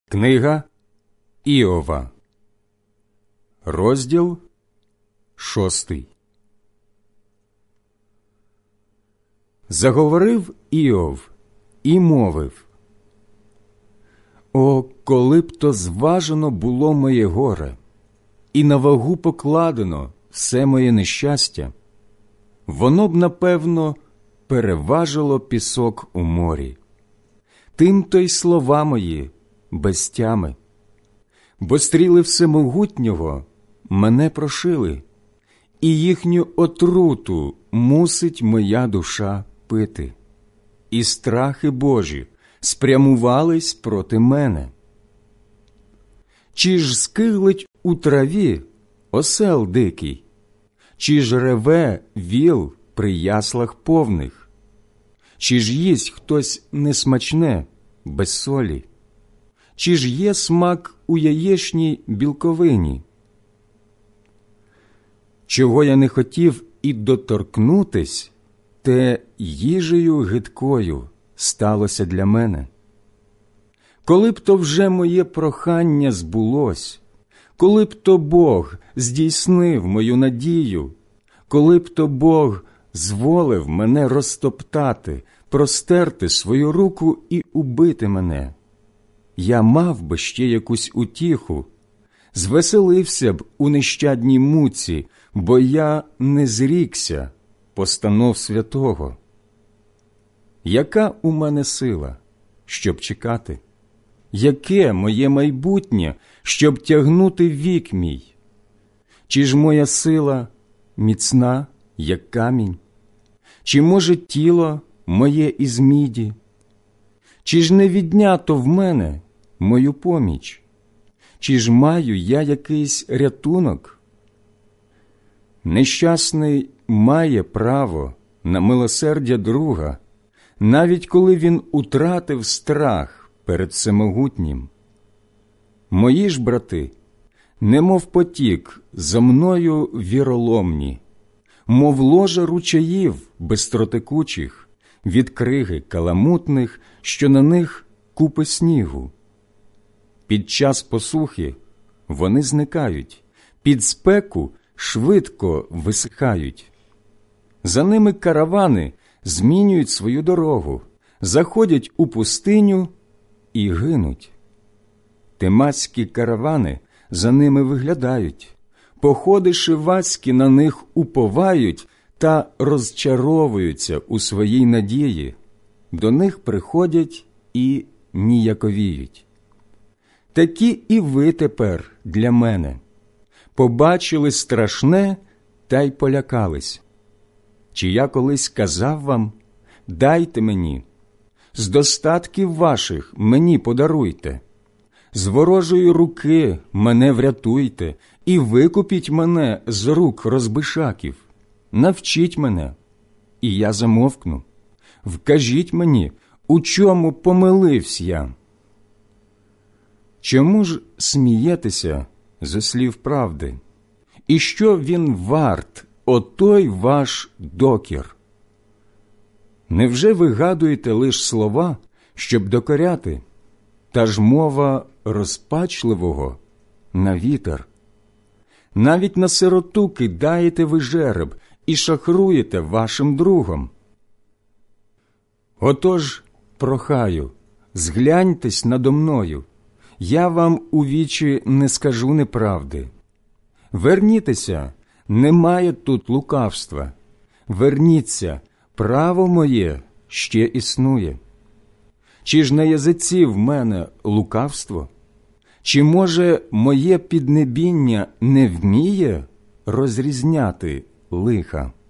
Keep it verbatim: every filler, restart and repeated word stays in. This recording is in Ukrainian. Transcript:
Книга Іова, розділ шостий. Заговорив Іов і мовив: «О, коли б то зважено було моє горе, і на вагу покладено все моє нещастя, воно б, напевно, переважило пісок у морі. Тим-то й слова мої без тями. Бо стріли Всемогутнього мене прошили, і їхню отруту мусить моя душа пити. І страхи Божі спрямувались проти мене. Чи ж скиглить у траві осел дикий, чи ж реве віл при яслах повних, чи ж їсть хтось несмачне без солі, чи ж є смак у яєчній білковині? Чого я не хотів і доторкнутись, те їжею гидкою сталося для мене. Коли б то вже моє прохання збулось, коли б то Бог здійснив мою надію, коли б то Бог зволив мене розтоптати, простерти свою руку і убити мене, я мав би ще якусь утіху, звеселився б у нещадній муці, бо я не зрікся постанов святого. Яка у мене сила, щоб чекати? Яке моє майбутнє, щоб тягнути вік мій? Чи ж моя сила міцна, як камінь? Чи, може, тіло моє із міді? Чи ж не віднято в мене мою поміч? Чи ж маю я якийсь рятунок? Нещасний має право на милосердя друга, навіть коли він утратив страх перед Всемогутнім. Мої ж брати, немов потік, за мною віроломні, мов ложа ручаїв бистротекучих, від криги каламутних, що на них купи снігу. Під час посухи вони зникають, під спеку швидко висихають. За ними каравани змінюють свою дорогу, заходять у пустиню і гинуть. Темацькі каравани за ними виглядають, походи шивацькі на них уповають та розчаровуються у своїй надії, до них приходять і ніяковіють. Такі і ви тепер для мене. Побачили страшне та й полякались. Чи я колись казав вам: дайте мені, з достатків ваших мені подаруйте, з ворожої руки мене врятуйте і викупіть мене з рук розбишаків, навчіть мене, і я замовкну, вкажіть мені, у чому помилився я. Чому ж смієтеся зі слів правди? І що він варт, отой ваш докір? Невже вигадуєте лиш слова, щоб докоряти, та ж мова розпачливого на вітер? Навіть на сироту кидаєте ви жереб і шахруєте вашим другом. Отож, прохаю, згляньтесь надо мною, я вам у вічі не скажу неправди. Вернітеся, немає тут лукавства. Верніться, право моє ще існує. Чи ж на язиці в мене лукавство? Чи, може, моє піднебіння не вміє розрізняти лиха?